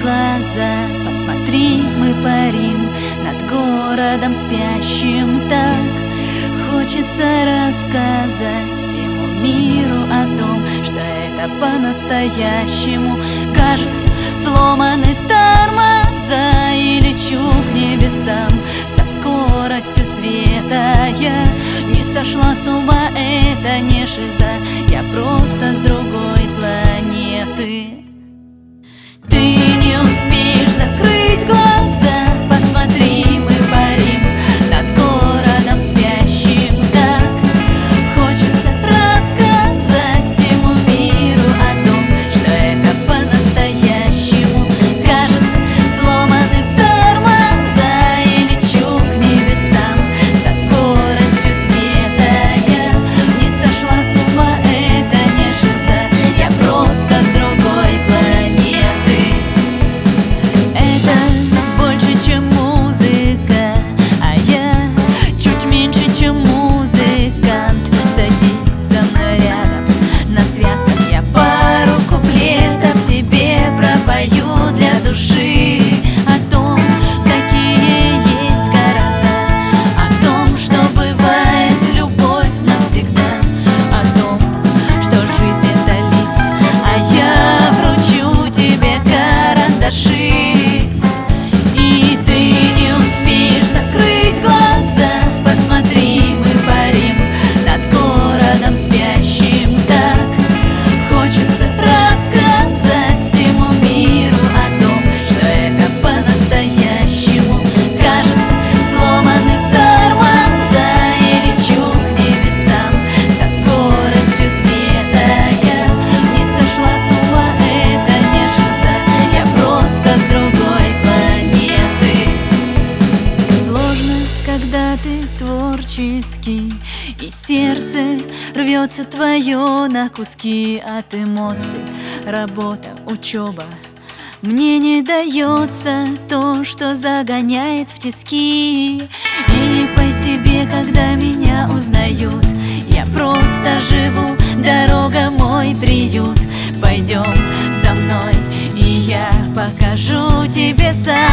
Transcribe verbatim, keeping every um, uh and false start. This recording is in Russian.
глаза, посмотри, мы парим над городом спящим. Так хочется рассказать всему миру о том, что это по-настоящему. Кажется, сломаны тормоза и лечу к небесам со скоростью света. Я не сошла с ума, это не шиза, я просто с другой планеты. Ты не успеешь закрыть глаза, посмотри, мы парим над городом спящим. Так хочется рассказать всему миру о том, что это по-настоящему. Кажется, сломаны тормоза и лечу к небесам со скоростью света. Я не сошла с ума, это не шиза, я просто с другой планеты. Это больше, чем музыка, а я чуть меньше, чем музыкант. Садись со мной рядом на связках, я пару куплетов тебе пропою для души. О том, какие есть города, о том, что бывает любовь навсегда, о том, что жизнь это лист, а я вручу тебе карандаши. И ты не успеешь закрыть глаза, посмотри, мы парим над городом спящим. Так хочется рассказать всему миру о том, что это по-настоящему. Кажется, сломаны тормоза и лечу к небесам со скоростью света. Я не сошла с ума, это не шиза, я просто с другой планеты. Сложно, когда ты творческий, и сердце рвется твое на куски от эмоций. Работа, учеба, мне не дается то, что загоняет в тиски. И не по себе, когда меня узнают, я просто живу, дорога мой приют. Пойдем со мной, и я покажу тебе сам.